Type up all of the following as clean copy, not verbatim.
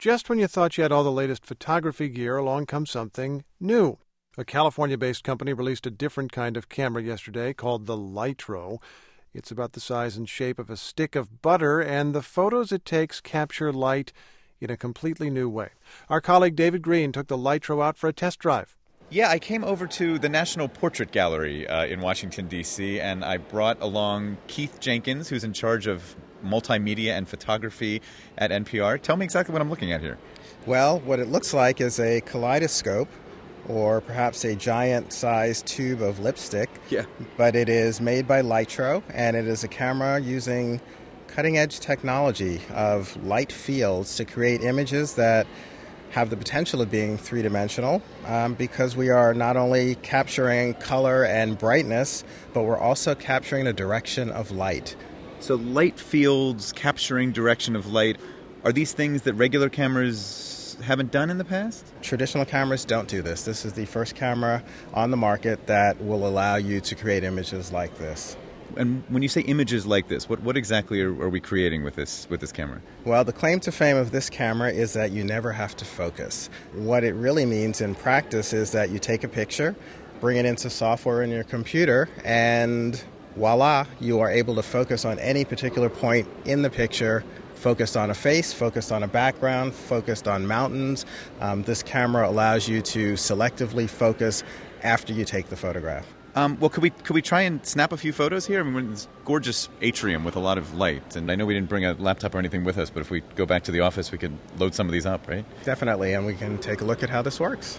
Just when you thought you had all the latest photography gear, along comes something new. A California-based company released a different kind of camera yesterday called the Lytro. It's about the size and shape of a stick of butter, and the photos it takes capture light in a completely new way. Our colleague David Green took the Lytro out for a test drive. Yeah, I came over to the National Portrait Gallery in Washington, D.C., and I brought along Keith Jenkins, who's in charge of multimedia and photography at NPR. Tell me exactly what I'm looking at here. Well, what it looks like is a kaleidoscope, or perhaps a giant-sized tube of lipstick. Yeah. But it is made by Lytro, and it is a camera using cutting-edge technology of light fields to create images that have the potential of being three-dimensional because we are not only capturing color and brightness, but we're also capturing the direction of light. So light fields, capturing direction of light, are these things that regular cameras haven't done in the past? Traditional cameras don't do this. This is the first camera on the market that will allow you to create images like this. And when you say images like this, what exactly are we creating with this camera? Well, the claim to fame of this camera is that you never have to focus. What it really means in practice is that you take a picture, bring it into software in your computer, and voila, you are able to focus on any particular point in the picture, focused on a face, focused on a background, focused on mountains. This camera allows you to selectively focus after you take the photograph. Well, could we try and snap a few photos here? I mean, we're in this gorgeous atrium with a lot of light, and I know we didn't bring a laptop or anything with us, but if we go back to the office, we could load some of these up, right? Definitely, and we can take a look at how this works.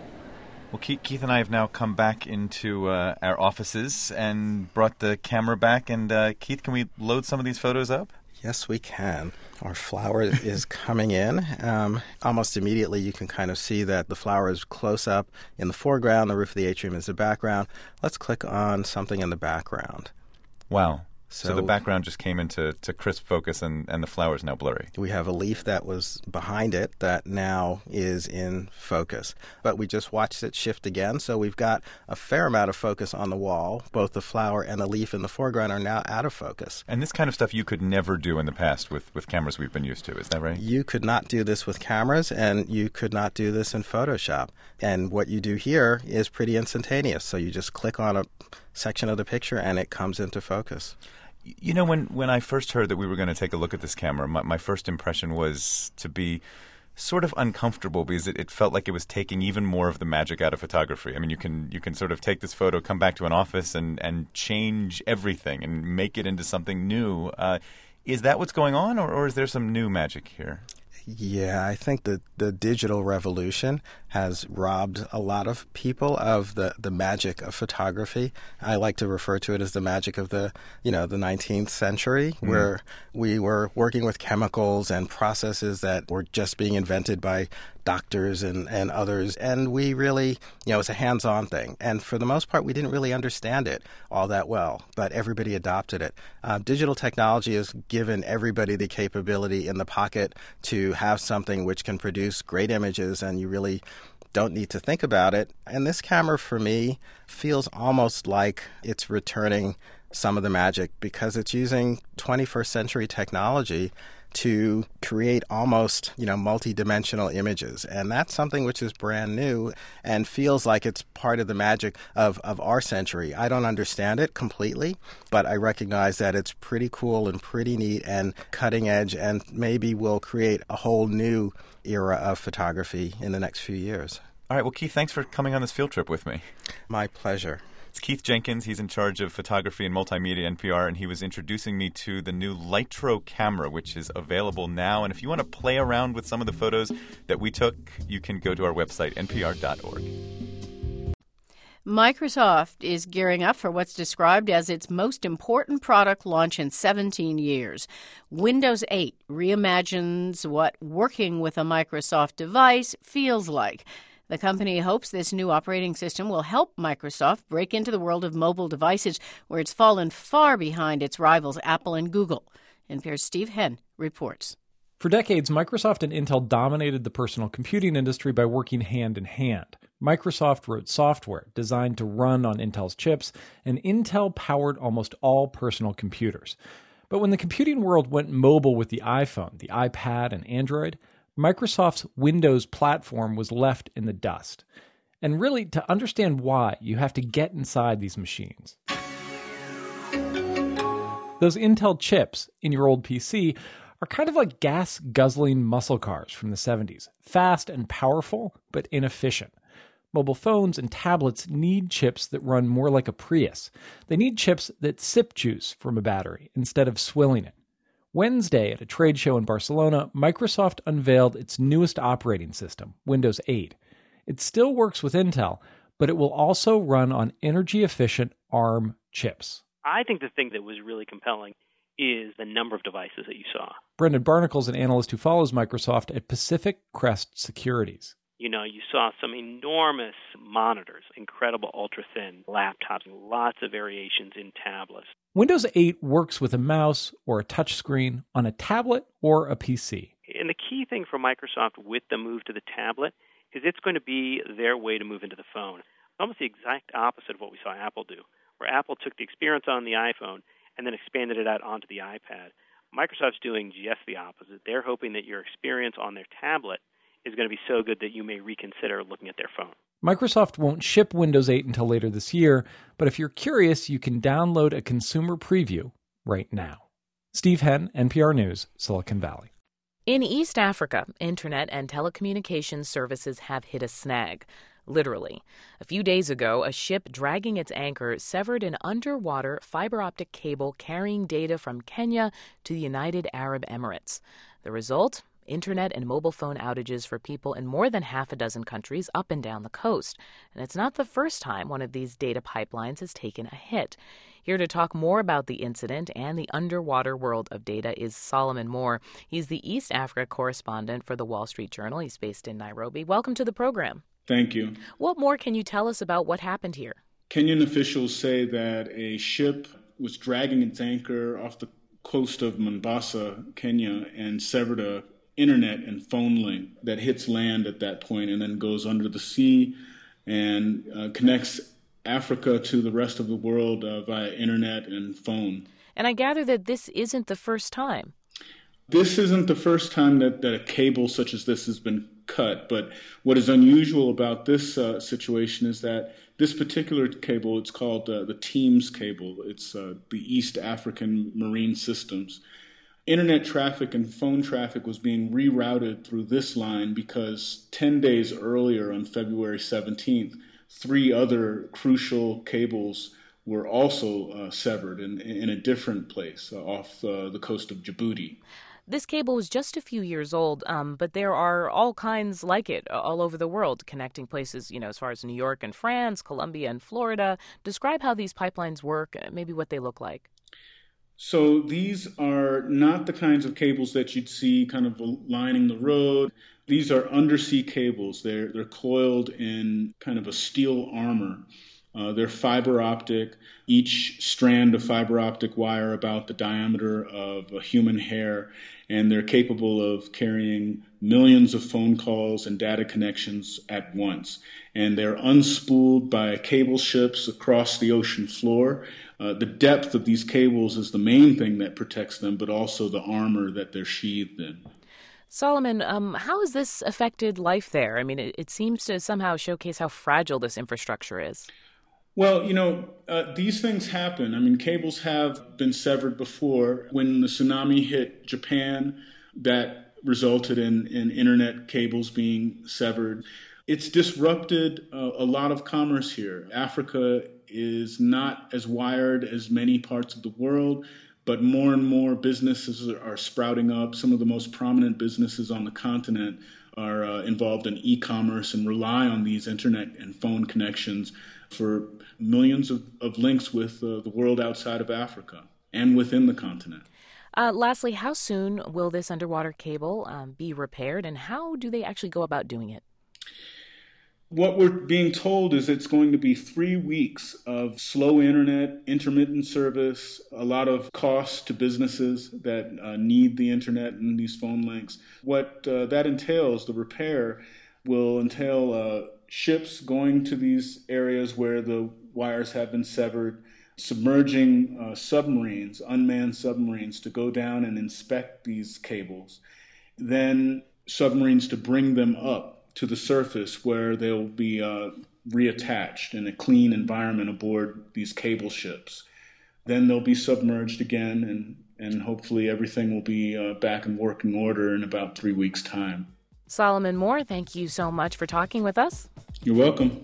Well, Keith and I have now come back into our offices and brought the camera back, and Keith, can we load some of these photos up? Yes, we can. Our flower is coming in. Almost immediately, you can kind of see that the flower is close up in the foreground. The roof of the atrium is the background. Let's click on something in the background. Wow. So the background just came into crisp focus, and the flower is now blurry. We have a leaf that was behind it that now is in focus. But we just watched it shift again, so we've got a fair amount of focus on the wall. Both the flower and the leaf in the foreground are now out of focus. And this kind of stuff you could never do in the past with cameras we've been used to, is that right? You could not do this with cameras, and you could not do this in Photoshop. And what you do here is pretty instantaneous. So you just click on a section of the picture, and it comes into focus. You know, when I first heard that we were going to take a look at this camera, my first impression was to be sort of uncomfortable because it felt like it was taking even more of the magic out of photography. I mean, you can sort of take this photo, come back to an office, and change everything and make it into something new. Is that what's going on, or is there some new magic here? Yeah, I think that the digital revolution has robbed a lot of people of the magic of photography. I like to refer to it as the magic of the 19th century, where we were working with chemicals and processes that were just being invented by doctors and others, and we really, it's a hands-on thing. And for the most part, we didn't really understand it all that well, but everybody adopted it. Digital technology has given everybody the capability in the pocket to have something which can produce great images, and you really don't need to think about it. And this camera, for me, feels almost like it's returning some of the magic because it's using 21st century technology to create almost, multi-dimensional images. And that's something which is brand new and feels like it's part of the magic of our century. I don't understand it completely, but I recognize that it's pretty cool and pretty neat and cutting edge, and maybe will create a whole new era of photography in the next few years. All right. Well, Keith, thanks for coming on this field trip with me. My pleasure. It's Keith Jenkins. He's in charge of photography and multimedia at NPR, and he was introducing me to the new Lytro camera, which is available now. And if you want to play around with some of the photos that we took, you can go to our website, npr.org. Microsoft is gearing up for what's described as its most important product launch in 17 years. Windows 8 reimagines what working with a Microsoft device feels like. The company hopes this new operating system will help Microsoft break into the world of mobile devices, where it's fallen far behind its rivals Apple and Google. NPR's Steve Henn reports. For decades, Microsoft and Intel dominated the personal computing industry by working hand in hand. Microsoft wrote software designed to run on Intel's chips, and Intel powered almost all personal computers. But when the computing world went mobile with the iPhone, the iPad, and Android, Microsoft's Windows platform was left in the dust. And really, to understand why, you have to get inside these machines. Those Intel chips in your old PC are kind of like gas-guzzling muscle cars from the 70s. Fast and powerful, but inefficient. Mobile phones and tablets need chips that run more like a Prius. They need chips that sip juice from a battery instead of swilling it. Wednesday, at a trade show in Barcelona, Microsoft unveiled its newest operating system, Windows 8. It still works with Intel, but it will also run on energy-efficient ARM chips. I think the thing that was really compelling is the number of devices that you saw. Brendan Barnicle's an analyst who follows Microsoft at Pacific Crest Securities. You saw some enormous monitors, incredible ultra-thin laptops, lots of variations in tablets. Windows 8 works with a mouse or a touchscreen on a tablet or a PC. And the key thing for Microsoft with the move to the tablet is it's going to be their way to move into the phone. Almost the exact opposite of what we saw Apple do, where Apple took the experience on the iPhone and then expanded it out onto the iPad. Microsoft's doing just the opposite. They're hoping that your experience on their tablet is going to be so good that you may reconsider looking at their phone. Microsoft won't ship Windows 8 until later this year, but if you're curious, you can download a consumer preview right now. Steve Henn, NPR News, Silicon Valley. In East Africa, internet and telecommunications services have hit a snag. Literally. A few days ago, a ship dragging its anchor severed an underwater fiber optic cable carrying data from Kenya to the United Arab Emirates. The result? Internet and mobile phone outages for people in more than half a dozen countries up and down the coast. And it's not the first time one of these data pipelines has taken a hit. Here to talk more about the incident and the underwater world of data is Solomon Moore. He's the East Africa correspondent for the Wall Street Journal. He's based in Nairobi. Welcome to the program. Thank you. What more can you tell us about what happened here? Kenyan officials say that a ship was dragging its anchor off the coast of Mombasa, Kenya, and severed a internet and phone link that hits land at that point and then goes under the sea and connects Africa to the rest of the world via internet and phone. And I gather that this isn't the first time. This isn't the first time that a cable such as this has been cut, but what is unusual about this situation is that this particular cable, it's called the Teams cable. It's the East African Marine Systems. Internet traffic and phone traffic was being rerouted through this line because 10 days earlier on February 17th, 3 other crucial cables were also severed in a different place off the coast of Djibouti. This cable was just a few years old, but there are all kinds like it all over the world, connecting places, as far as New York and France, Colombia and Florida. Describe how these pipelines work, maybe what they look like. So these are not the kinds of cables that you'd see kind of lining the road. These are undersea cables. They're coiled in kind of a steel armor. They're fiber optic, each strand of fiber optic wire about the diameter of a human hair, and they're capable of carrying millions of phone calls and data connections at once. And they're unspooled by cable ships across the ocean floor. The depth of these cables is the main thing that protects them, but also the armor that they're sheathed in. Solomon, how has this affected life there? I mean, it seems to somehow showcase how fragile this infrastructure is. Well, these things happen. I mean, cables have been severed before. When the tsunami hit Japan, that resulted in internet cables being severed. It's disrupted a lot of commerce here. Africa is not as wired as many parts of the world, but more and more businesses are sprouting up. Some of the most prominent businesses on the continent are involved in e-commerce and rely on these internet and phone connections for millions of links with the world outside of Africa and within the continent. Lastly, how soon will this underwater cable be repaired, and how do they actually go about doing it? What we're being told is it's going to be 3 weeks of slow internet, intermittent service, a lot of costs to businesses that need the internet and these phone links. What that entails, the repair, will entail ships going to these areas where the wires have been severed, submerging submarines, unmanned submarines, to go down and inspect these cables, then submarines to bring them up to the surface where they'll be reattached in a clean environment aboard these cable ships. Then they'll be submerged again, and hopefully everything will be back in working order in about 3 weeks' time. Solomon Moore, thank you so much for talking with us. You're welcome.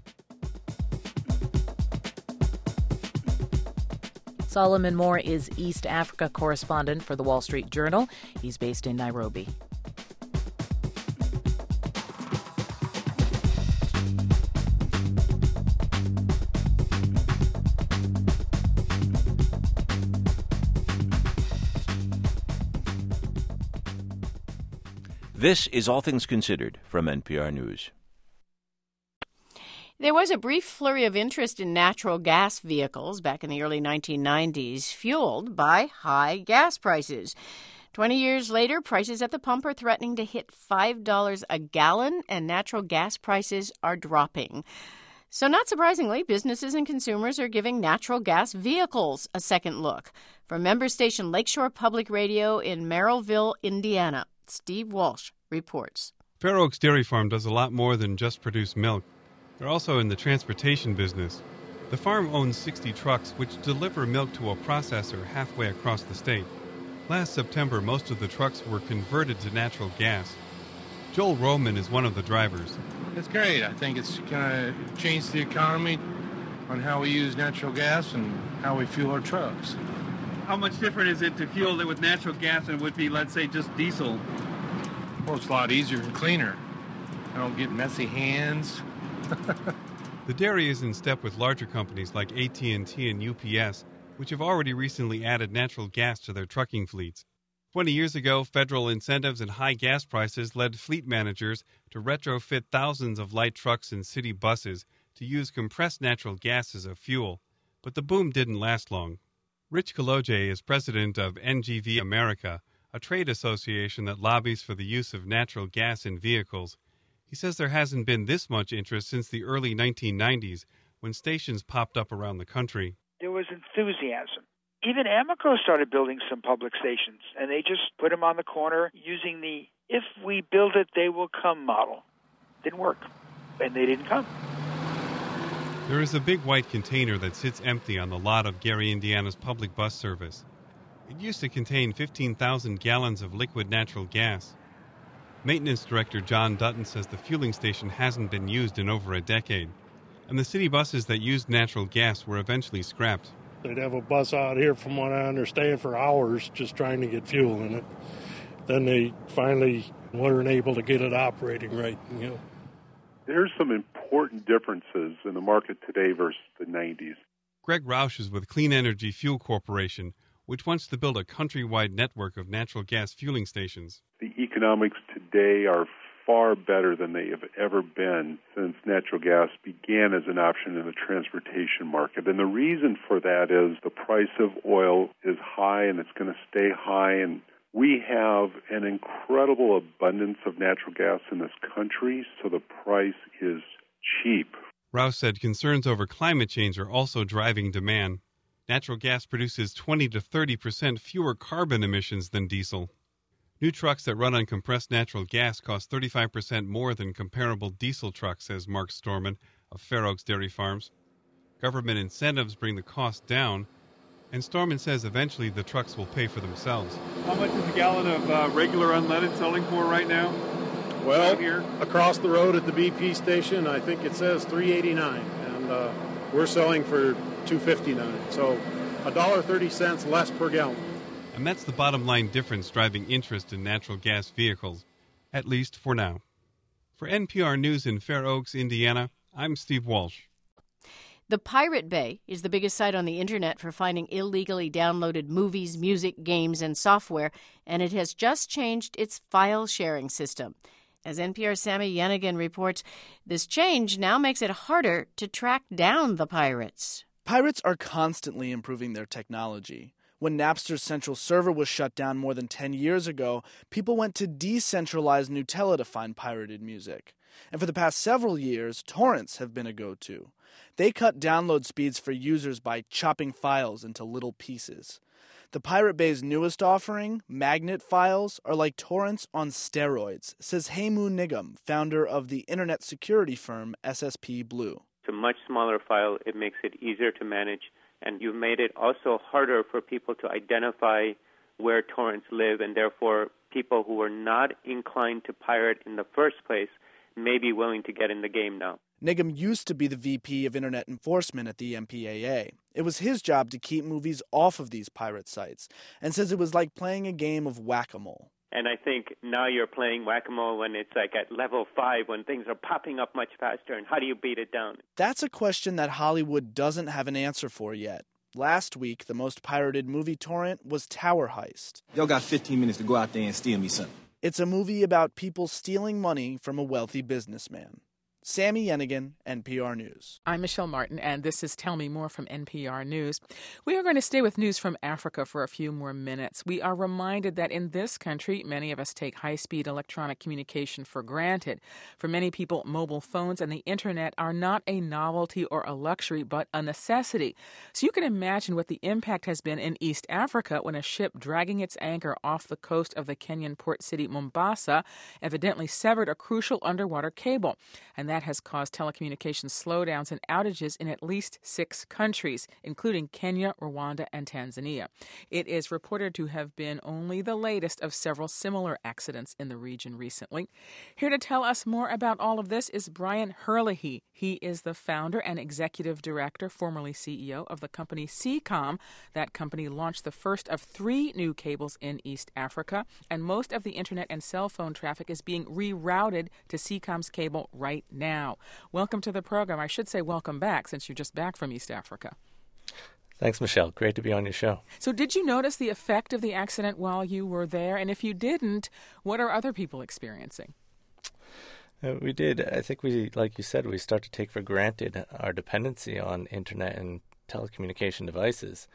Solomon Moore is East Africa correspondent for The Wall Street Journal. He's based in Nairobi. This is All Things Considered from NPR News. There was a brief flurry of interest in natural gas vehicles back in the early 1990s, fueled by high gas prices. 20 years later, prices at the pump are threatening to hit $5 a gallon, and natural gas prices are dropping. So not surprisingly, businesses and consumers are giving natural gas vehicles a second look. From member station Lakeshore Public Radio in Merrillville, Indiana, Steve Walsh reports. Fair Oaks Dairy Farm does a lot more than just produce milk. They're also in the transportation business. The farm owns 60 trucks which deliver milk to a processor halfway across the state. Last September, most of the trucks were converted to natural gas. Joel Roman is one of the drivers. It's great. I think it's going to change the economy on how we use natural gas and how we fuel our trucks. How much different is it to fuel it with natural gas than it would be, let's say, just diesel? Well, it's a lot easier and cleaner. I don't get messy hands. The dairy is in step with larger companies like AT&T and UPS, which have already recently added natural gas to their trucking fleets. 20 years ago, federal incentives and high gas prices led fleet managers to retrofit thousands of light trucks and city buses to use compressed natural gas as a fuel. But the boom didn't last long. Rich Kaloje is president of NGV America, a trade association that lobbies for the use of natural gas in vehicles. He says there hasn't been this much interest since the early 1990s, when stations popped up around the country. There was enthusiasm. Even Amoco started building some public stations, and they just put them on the corner using the if we build it, they will come model. Didn't work, and they didn't come. There is a big white container that sits empty on the lot of Gary, Indiana's public bus service. It used to contain 15,000 gallons of liquid natural gas. Maintenance Director John Dutton says the fueling station hasn't been used in over a decade, and the city buses that used natural gas were eventually scrapped. They'd have a bus out here, from what I understand, for hours just trying to get fuel in it. Then they finally weren't able to get it operating right, There's some important differences in the market today versus the 90s. Greg Roush is with Clean Energy Fuel Corporation, which wants to build a countrywide network of natural gas fueling stations. The economics today are far better than they have ever been since natural gas began as an option in the transportation market. And the reason for that is the price of oil is high and it's going to stay high. And we have an incredible abundance of natural gas in this country, so the price is cheap. Rouse said concerns over climate change are also driving demand. Natural gas produces 20 to 30% fewer carbon emissions than diesel. New trucks that run on compressed natural gas cost 35% more than comparable diesel trucks, says Mark Storman of Fair Oaks Dairy Farms. Government incentives bring the cost down, and Storman says eventually the trucks will pay for themselves. How much is a gallon of regular unleaded selling for right now? Well, across the road at the BP station, I think it says $3.89, and we're selling for $2.59, so $1.30 less per gallon. And that's the bottom line difference driving interest in natural gas vehicles, at least for now. For NPR News in Fair Oaks, Indiana, I'm Steve Walsh. The Pirate Bay is the biggest site on the Internet for finding illegally downloaded movies, music, games, and software, and it has just changed its file sharing system. As NPR's Sammy Yenigan reports, this change now makes it harder to track down the pirates. Pirates are constantly improving their technology. When Napster's central server was shut down more than 10 years ago, people went to decentralized Gnutella to find pirated music. And for the past several years, torrents have been a go-to. They cut download speeds for users by chopping files into little pieces. The Pirate Bay's newest offering, magnet files, are like torrents on steroids, says Hemu Nigam, founder of the internet security firm SSP Blue. It's a much smaller file. It makes it easier to manage, and you've made it also harder for people to identify where torrents live, and therefore people who are not inclined to pirate in the first place may be willing to get in the game now. Nigam used to be the VP of Internet Enforcement at the MPAA. It was his job to keep movies off of these pirate sites, and says it was like playing a game of whack-a-mole. And I think now you're playing whack-a-mole when it's like at level 5, when things are popping up much faster, and how do you beat it down? That's a question that Hollywood doesn't have an answer for yet. Last week, the most pirated movie torrent was Tower Heist. Y'all got 15 minutes to go out there and steal me something. It's a movie about people stealing money from a wealthy businessman. Sammy Yenigan, NPR News. I'm Michelle Martin, and this is Tell Me More from NPR News. We are going to stay with news from Africa for a few more minutes. We are reminded that in this country, many of us take high-speed electronic communication for granted. For many people, mobile phones and the Internet are not a novelty or a luxury, but a necessity. So you can imagine what the impact has been in East Africa when a ship dragging its anchor off the coast of the Kenyan port city Mombasa evidently severed a crucial underwater cable. And that has caused telecommunications slowdowns and outages in at least 6 countries, including Kenya, Rwanda, and Tanzania. It is reported to have been only the latest of several similar accidents in the region recently. Here to tell us more about all of this is Brian Herlihy. He is the founder and executive director, formerly CEO, of the company Seacom. That company launched the first of 3 new cables in East Africa, and most of the internet and cell phone traffic is being rerouted to Seacom's cable right now. Welcome to the program. I should say welcome back, since you're just back from East Africa. Thanks, Michelle. Great to be on your show. So did you notice the effect of the accident while you were there? And if you didn't, what are other people experiencing? We did. I think we, like you said, we start to take for granted our dependency on internet and telecommunication devices.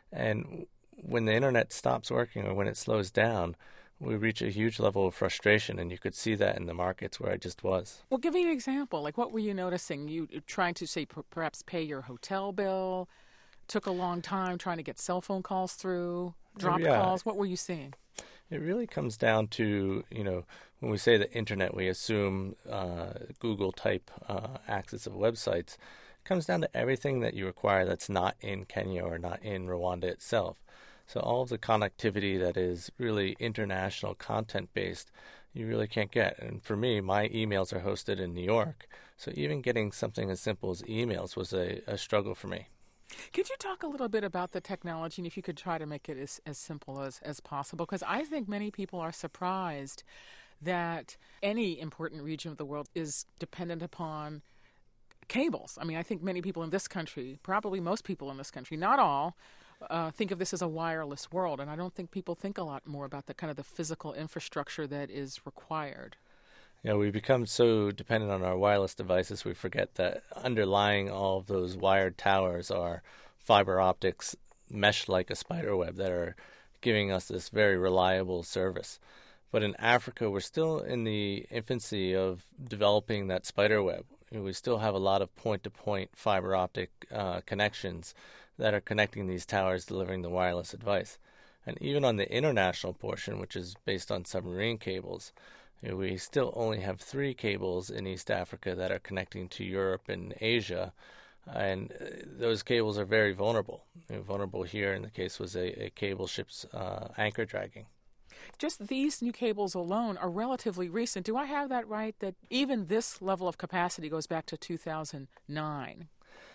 And when the internet stops working or when it slows down, we reach a huge level of frustration, and you could see that in the markets where I just was. Well, give me an example. Like, what were you noticing? You trying to, say, perhaps pay your hotel bill? Took a long time trying to get cell phone calls through, dropped calls? What were you seeing? It really comes down to, when we say the internet, we assume Google-type access of websites. It comes down to everything that you require that's not in Kenya or not in Rwanda itself. So all of the connectivity that is really international content-based, you really can't get. And for me, my emails are hosted in New York. So even getting something as simple as emails was a struggle for me. Could you talk a little bit about the technology, and if you could try to make it as simple as possible? Because I think many people are surprised that any important region of the world is dependent upon cables. I mean, I think many people in this country, probably most people in this country, not all, think of this as a wireless world, and I don't think people think a lot more about the kind of the physical infrastructure that is required. We become so dependent on our wireless devices, we forget that underlying all of those wired towers are fiber optics meshed like a spider web that are giving us this very reliable service. But in Africa, we're still in the infancy of developing that spider web. We still have a lot of point-to-point fiber optic connections that are connecting these towers, delivering the wireless advice. And even on the international portion, which is based on submarine cables, we still only have 3 cables in East Africa that are connecting to Europe and Asia, and those cables are very vulnerable. Vulnerable here in the case was a cable ship's anchor dragging. Just these new cables alone are relatively recent. Do I have that right, that even this level of capacity goes back to 2009?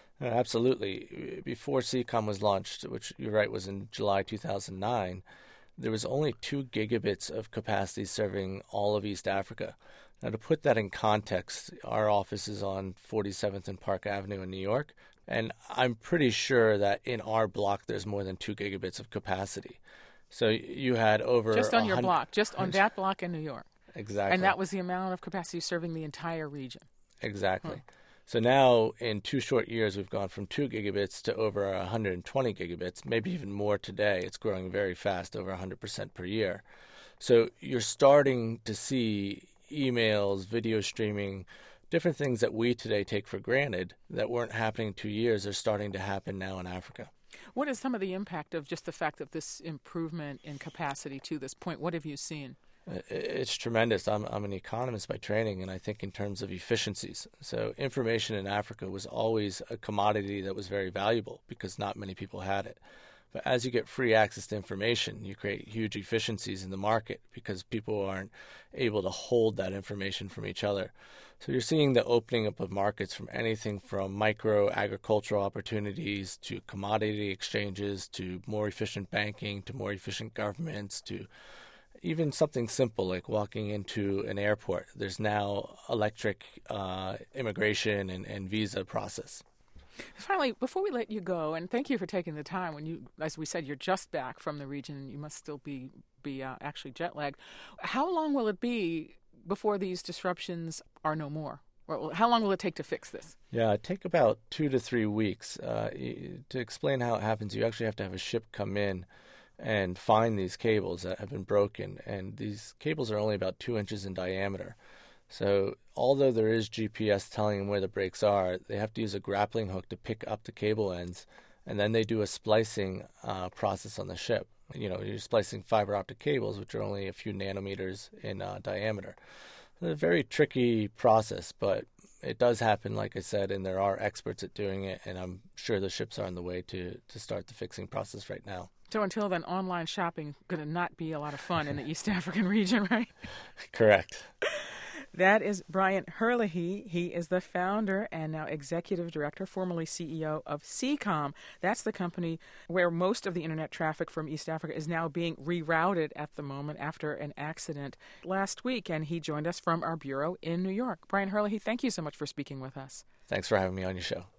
Absolutely. Before Seacom was launched, which you're right was in July 2009, there was only 2 gigabits of capacity serving all of East Africa. Now, to put that in context, our office is on 47th and Park Avenue in New York, and I'm pretty sure that in our block there's more than 2 gigabits of capacity. So you had over... Just on your block, just on that block in New York. Exactly. And that was the amount of capacity serving the entire region. Exactly. So now, in 2 short years, we've gone from 2 gigabits to over 120 gigabits, maybe even more today. It's growing very fast, over 100% per year. So you're starting to see emails, video streaming, different things that we today take for granted that weren't happening 2 years are starting to happen now in Africa. What is some of the impact of just the fact of this improvement in capacity to this point? What have you seen? It's tremendous. I'm an economist by training, and I think in terms of efficiencies. So information in Africa was always a commodity that was very valuable because not many people had it. But as you get free access to information, you create huge efficiencies in the market because people aren't able to hold that information from each other. So you're seeing the opening up of markets from anything from micro agricultural opportunities to commodity exchanges to more efficient banking to more efficient governments to even something simple like walking into an airport. There's now electric immigration and visa process. Finally, before we let you go, and thank you for taking the time. When you, as we said, you're just back from the region, you must still be actually jet lagged. How long will it be before these disruptions are no more? Or how long will it take to fix this? Yeah, it take about 2 to 3 weeks. To explain how it happens, you actually have to have a ship come in and find these cables that have been broken. And these cables are only about 2 inches in diameter. So although there is GPS telling them where the breaks are, they have to use a grappling hook to pick up the cable ends, and then they do a splicing process on the ship. You know, you're splicing fiber optic cables, which are only a few nanometers in diameter. It's a very tricky process, but it does happen, like I said, and there are experts at doing it, and I'm sure the ships are on the way to start the fixing process right now. So until then, online shopping going to not be a lot of fun in the East African region, right? Correct. That is Brian Herlihy. He is the founder and now executive director, formerly CEO of Seacom. That's the company where most of the internet traffic from East Africa is now being rerouted at the moment after an accident last week. And he joined us from our bureau in New York. Brian Herlihy, thank you so much for speaking with us. Thanks for having me on your show.